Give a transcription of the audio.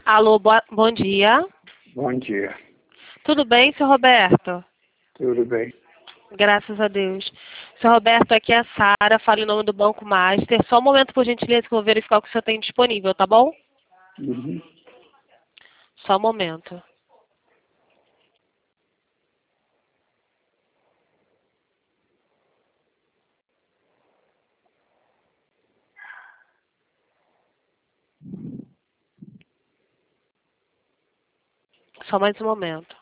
Alô, bom dia. Bom dia. Tudo bem, seu Roberto? Tudo bem? Graças a Deus. Seu Roberto, aqui é a Sara, fala em nome do Banco Master. Só um momento, por gentileza, que eu vou verificar o que o senhor tem disponível, tá bom? Uhum. Só um momento. Só mais um momento.